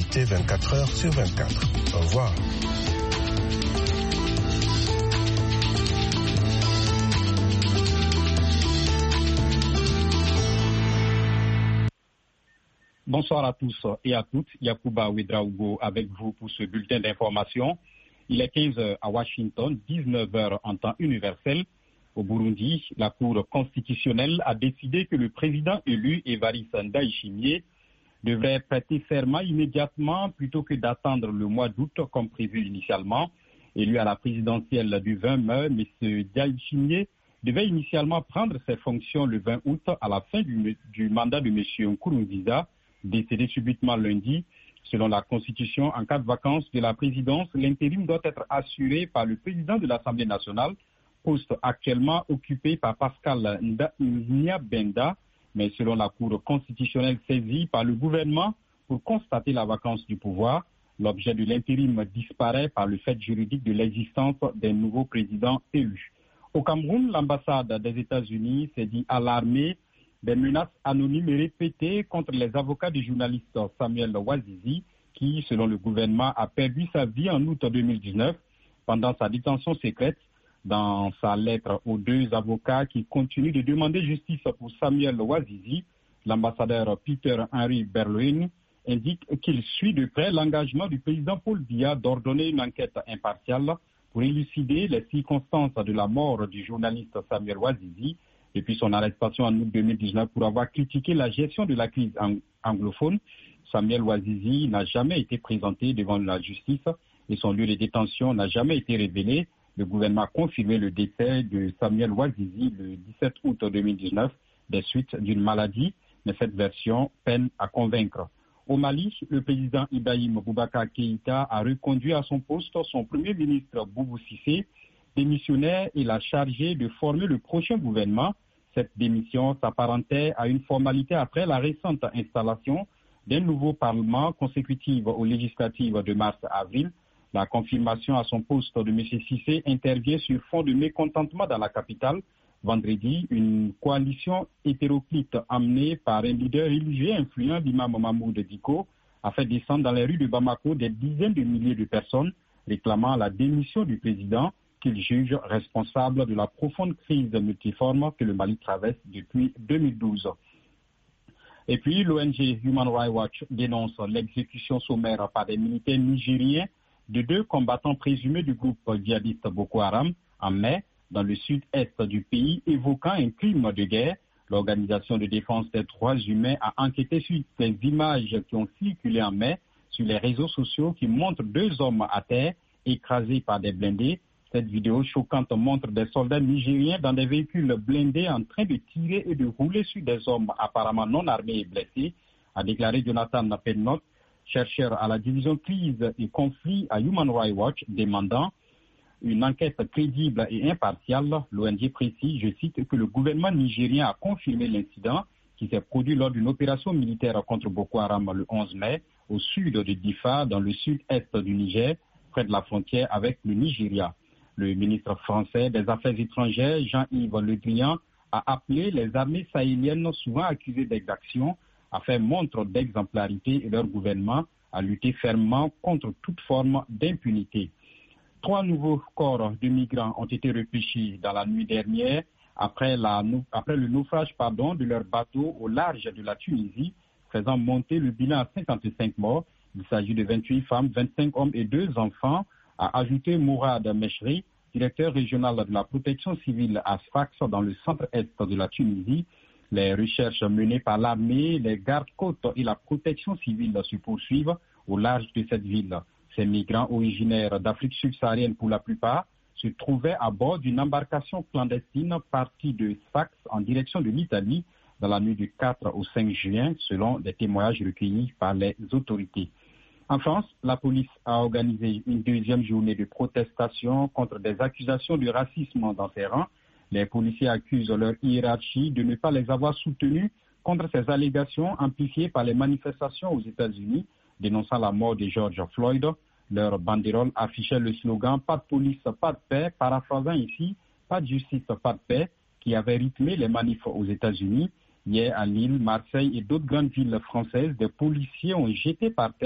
l'actualité 24 heures sur 24. Au revoir. Bonsoir à tous et à toutes. Yacouba Ouedraogo avec vous pour ce bulletin d'information. Il est 15h à Washington, 19h en temps universel. Au Burundi, la Cour constitutionnelle a décidé que le président élu, Évariste Ndayishimiye, devrait prêter serment immédiatement plutôt que d'attendre le mois d'août comme prévu initialement. Élu à la présidentielle du 20 mai, M. Ndayishimiye devait initialement prendre ses fonctions le 20 août à la fin du mandat de M. Nkurunziza, décédé subitement lundi. Selon la Constitution, en cas de vacances de la présidence, l'intérim doit être assuré par le président de l'Assemblée nationale, poste actuellement occupé par Pascal Nyabenda, mais selon la Cour constitutionnelle saisie par le gouvernement pour constater la vacance du pouvoir, l'objet de l'intérim disparaît par le fait juridique de l'existence d'un nouveau président élu. Au Cameroun, l'ambassade des États-Unis s'est dit alarmée des menaces anonymes et répétées contre les avocats du journaliste Samuel Ouazizi, qui, selon le gouvernement, a perdu sa vie en août 2019 pendant sa détention secrète. Dans sa lettre aux deux avocats qui continuent de demander justice pour Samuel Ouazizi, l'ambassadeur Peter-Henry Berlin indique qu'il suit de près l'engagement du président Paul Biya d'ordonner une enquête impartiale pour élucider les circonstances de la mort du journaliste Samuel Ouazizi depuis son arrestation en août 2019 pour avoir critiqué la gestion de la crise anglophone. Samuel Ouazizi n'a jamais été présenté devant la justice et son lieu de détention n'a jamais été révélé. Le gouvernement a confirmé le décès de Samuel Ouazizi le 17 août 2019 des suites d'une maladie, mais cette version peine à convaincre. Au Mali, le président Ibrahim Boubacar Keïta a reconduit à son poste son premier ministre Boubou Cissé, démissionnaire, et l'a chargé de former le prochain gouvernement. Cette démission s'apparentait à une formalité après la récente installation d'un nouveau parlement consécutive aux législatives de mars-avril. La confirmation à son poste de M. Cissé intervient sur fond de mécontentement dans la capitale. Vendredi, une coalition hétéroclite amenée par un leader religieux influent, l'imam Mahmoud Diko, a fait descendre dans les rues de Bamako des dizaines de milliers de personnes réclamant la démission du président qu'il juge responsable de la profonde crise multiforme que le Mali traverse depuis 2012. Et puis, l'ONG Human Rights Watch dénonce l'exécution sommaire par des militaires nigériens de deux combattants présumés du groupe djihadiste Boko Haram en mai dans le sud-est du pays, évoquant un crime de guerre. L'Organisation de défense des droits humains a enquêté sur les images qui ont circulé en mai sur les réseaux sociaux qui montrent deux hommes à terre écrasés par des blindés. Cette vidéo choquante montre des soldats nigériens dans des véhicules blindés en train de tirer et de rouler sur des hommes apparemment non armés et blessés, a déclaré Jonathan Pennock, chercheur à la division crise et conflit à Human Rights Watch, demandant une enquête crédible et impartiale. L'ONG précise, je cite, que le gouvernement nigérien a confirmé l'incident qui s'est produit lors d'une opération militaire contre Boko Haram le 11 mai au sud de Difa, dans le sud-est du Niger, près de la frontière avec le Nigeria. Le ministre français des Affaires étrangères, Jean-Yves Le Drian, a appelé les armées sahéliennes souvent accusées d'exactions à faire montre d'exemplarité et leur gouvernement à lutter fermement contre toute forme d'impunité. 3 nouveaux corps de migrants ont été repêchés dans la nuit dernière après le naufrage de leur bateau au large de la Tunisie, faisant monter le bilan à 55 morts. Il s'agit de 28 femmes, 25 hommes et 2 enfants, a ajouté Mourad Mechri, directeur régional de la protection civile à Sfax, dans le centre-est de la Tunisie. Les recherches menées par l'armée, les gardes-côtes et la protection civile se poursuivent au large de cette ville. Ces migrants originaires d'Afrique subsaharienne pour la plupart se trouvaient à bord d'une embarcation clandestine partie de Sfax en direction de l'Italie dans la nuit du 4 au 5 juin, selon des témoignages recueillis par les autorités. En France, la police a organisé une deuxième journée de protestation contre des accusations de racisme dans ses rangs. Les policiers accusent leur hiérarchie de ne pas les avoir soutenus contre ces allégations amplifiées par les manifestations aux États-Unis, dénonçant la mort de George Floyd. Leur banderole affichait le slogan « Pas de police, pas de paix », paraphrasant ici « Pas de justice, pas de paix », qui avait rythmé les manifs aux États-Unis. Hier, à Lille, Marseille et d'autres grandes villes françaises, des policiers ont jeté par terre